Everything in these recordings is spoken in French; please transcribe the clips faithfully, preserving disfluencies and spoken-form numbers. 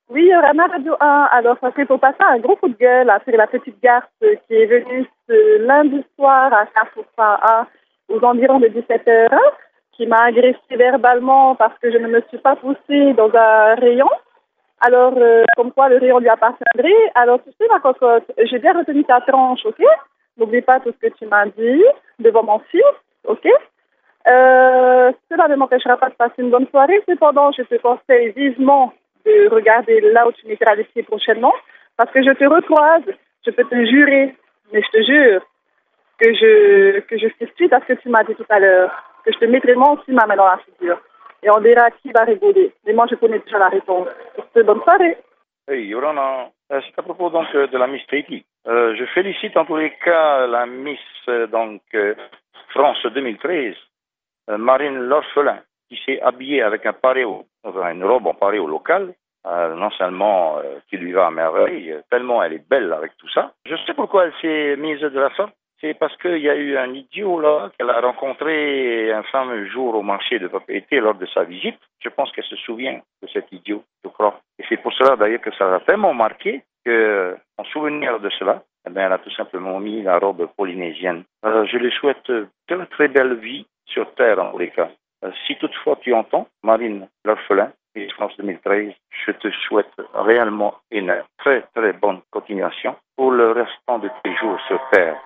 Oui, Rama Radio un. Alors, ça serait pour passer un gros coup de gueule après la petite garce qui est venue ce lundi soir à Carrefour A aux environs de dix-sept heures, qui m'a agressé verbalement parce que je ne me suis pas poussée dans un rayon. Alors, euh, comme quoi le rayon lui appartiendrait. Alors, tu sais, ma cocotte, j'ai bien retenu ta tranche, ok? N'oublie pas tout ce que tu m'as dit devant mon fils, ok? Euh, cela ne m'empêchera pas de passer une bonne soirée. Cependant, je te conseille vivement de regarder là où tu mettras les pieds prochainement, parce que je te recroise, je peux te jurer, mais je te jure, que je que je fais suite à ce que tu m'as dit tout à l'heure, que je te mettrai moi aussi ma main dans la figure. Et on verra qui va rigoler. Mais moi, je connais déjà la réponse. Bonne soirée. Hey, Yorana, euh, c'est à propos donc euh, de la Miss Tahiti. Euh, je félicite en tous les cas la Miss euh, donc euh, France deux mille treize, euh, Marine L'Orphelin, qui s'est habillée avec un paréo, enfin une robe en paréo local, euh, non seulement euh, qui lui va à merveille, euh, tellement elle est belle avec tout ça. Je sais pourquoi elle s'est mise de la sorte. C'est parce qu'il y a eu un idiot là qu'elle a rencontré un fameux jour au marché de Papeete lors de sa visite. Je pense qu'elle se souvient de cet idiot, je crois. Et c'est pour cela d'ailleurs que ça l'a tellement marqué que, en souvenir de cela, eh bien, elle a tout simplement mis la robe polynésienne. Euh, je lui souhaite de très très belle vie sur Terre en tous les cas. Euh, si toutefois tu entends, Marine L'Orphelin et France deux mille treize, je te souhaite réellement une très très bonne continuation pour le restant de tes jours sur Terre.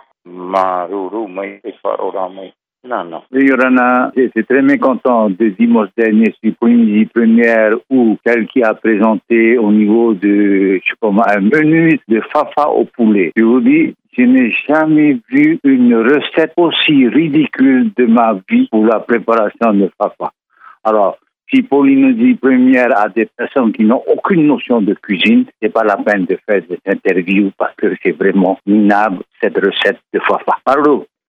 Non, non. Yorana, j'étais très mécontent de dimanche dernier sur Polynésie Première où quelqu'un a présenté au niveau de, je sais pas, un menu de fafa au poulet. Je vous dis, je n'ai jamais vu une recette aussi ridicule de ma vie pour la préparation de fafa. Alors, si Polynésie Première a des personnes qui n'ont aucune notion de cuisine, c'est pas la peine de faire cette interview parce que c'est vraiment minable, cette recette de fafa. Allô?